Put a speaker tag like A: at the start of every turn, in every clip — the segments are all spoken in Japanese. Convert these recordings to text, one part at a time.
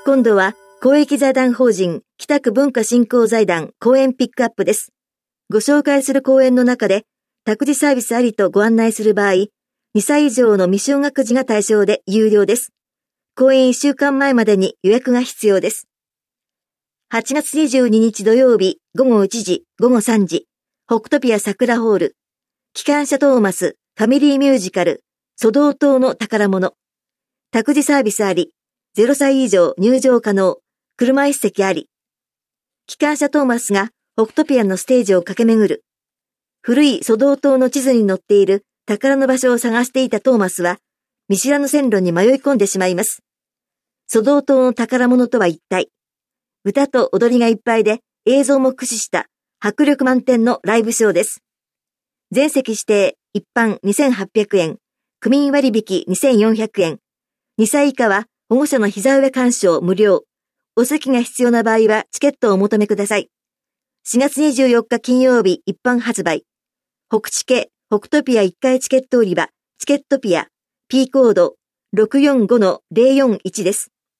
A: 今度は公益財団法人北区文化振興財団講演ピックアップです。ご紹介する講演の中で託児サービスありとご案内する場合、2歳以上の未就学児が対象で有料です。講演1週間前までに予約が必要です。8月22日土曜日午後1時、午後3時、北トピア桜ホール、機関車トーマス、ファミリーミュージカル、ソドー島の宝物、託児サービスあり、0歳以上入場可能、車椅子席あり、機関車トーマスが北トピアのステージを駆け巡る、古いソドー島の地図に載っている宝の場所を探していたトーマスは、見知らぬ線路に迷い込んでしまいます。ソドー島の宝物とは一体、歌と踊りがいっぱいで映像も駆使した迫力満点のライブショーです。全席指定一般2800円、区民割引2400円、2歳以下は保護者の膝上鑑賞無料、お席が必要な場合はチケットをお求めください。4月24日金曜日一般発売、北チケ北トピア1階チケット売り場、チケットピア、P コード 645-041 です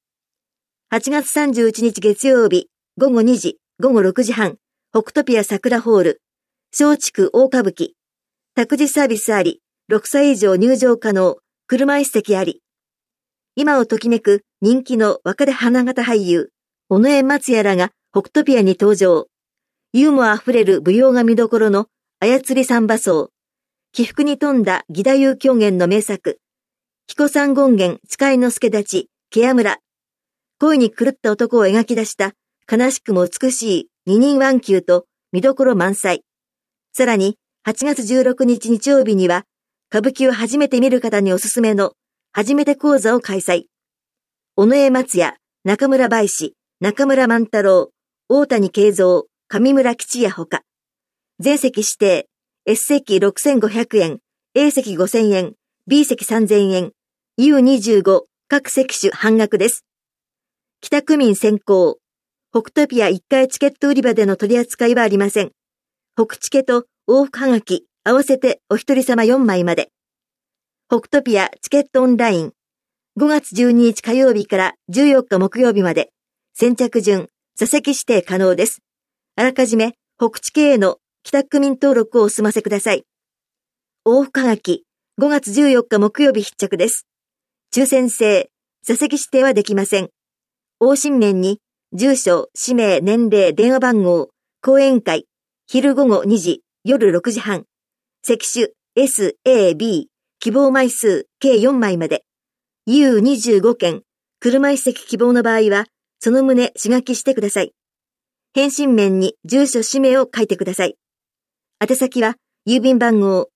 A: 。8月31日月曜日、午後2時、午後6時半、北トピア桜ホール、松竹大歌舞伎、託児サービスあり、6歳以上入場可能、車椅子席あり。今をときめく人気の若手花形俳優、尾上松也らが北トピアに登場。ユーモアあふれる舞踊が見どころの操り三馬奏。起伏に富んだ義太夫狂言の名作。彦山権現誓いの助立ち、ケア村。恋に狂った男を描き出した悲しくも美しい二人ワンキューと見どころ満載。さらに8月16日日曜日には歌舞伎を初めて見る方におすすめの初めて講座を開催。尾上松也、中村梅志、中村万太郎、大谷慶三、上村吉也ほか。全席指定、S 席6500円、A 席5000円、B 席3000円、U25 各席種半額です。北区民先行。北トピア1階チケット売り場での取り扱いはありません。北チケと往復はがき合わせてお一人様4枚まで。北トピアチケットオンライン。5月12日火曜日から14日木曜日まで。先着順、座席指定可能です。あらかじめ北地系への北区民登録をお済ませください。往復はがき、5月14日木曜日必着です。抽選制、座席指定はできません。往診面に、住所、氏名、年齢、電話番号、講演会、昼午後2時、夜6時半、席種 S、A、B、希望枚数計4枚まで、U25 件、車椅子席希望の場合は、その旨し書きしてください。返信面に住所、氏名を書いてください。宛先は、郵便番号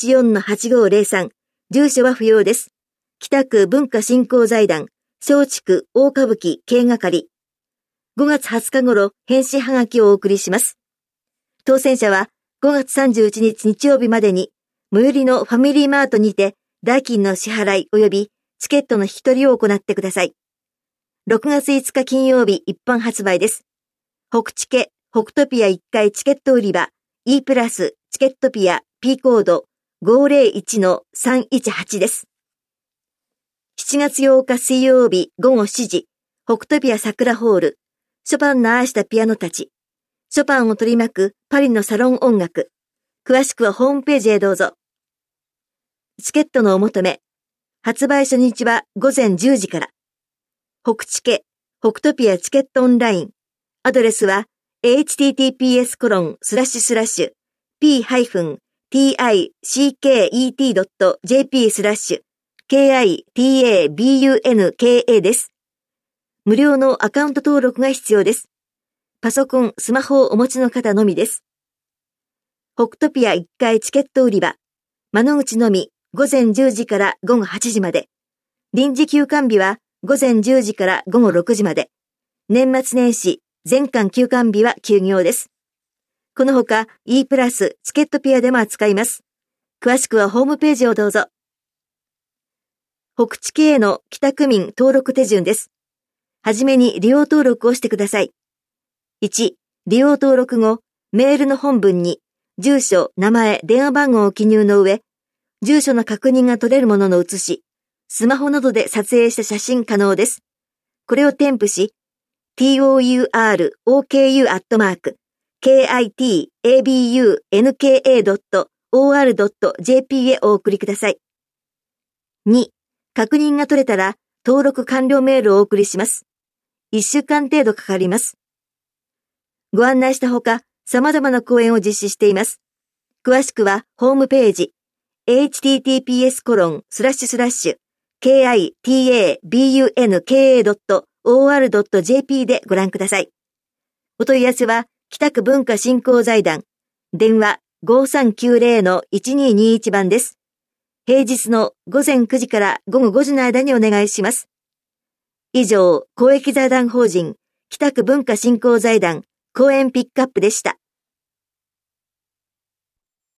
A: 114-8503、住所は不要です。北区文化振興財団、松竹大歌舞伎経係。5月20日頃、返信はがきをお送りします。当選者は5月31日日曜日までに、最寄りのファミリーマートにて、代金の支払い及びチケットの引き取りを行ってください。6月5日金曜日一般発売です。北チケ、北トピア1階チケット売り場、E プラスチケットピア P コード 501-318 です。7月8日水曜日午後7時、北トピア桜ホール、ショパンの愛したピアノたち、ショパンを取り巻くパリのサロン音楽、詳しくはホームページへどうぞ。チケットのお求め、発売初日は午前10時から。北チケ、北トピアチケットオンライン、アドレスは https://p-ticket.jp/kitabunka です。無料のアカウント登録が必要です。パソコン、スマホをお持ちの方のみです。北トピア1階チケット売り場、窓口のみ午前10時から午後8時まで。臨時休館日は午前10時から午後6時まで。年末年始、全館休館日は休業です。このほか E プラスチケットピアでも扱います。詳しくはホームページをどうぞ。北地系への北区民登録手順です。はじめに利用登録をしてください。1、利用登録後、メールの本文に住所、名前、電話番号を記入の上、住所の確認が取れるものの写し、スマホなどで撮影した写真可能です。 これを添付し、touru.kitabunka.or.jp へお送りください。2、確認が取れたら登録完了メールをお送りします。1週間程度かかります。ご案内したほか、様々な講演を実施しています。詳しくはホームページ、https://kitabunka.or.jp でご覧ください。お問い合わせは、北区文化振興財団、電話 5390-1221 番です。平日の午前9時から午後5時の間にお願いします。以上、公益財団法人、北区文化振興財団、講演ピックアップでした。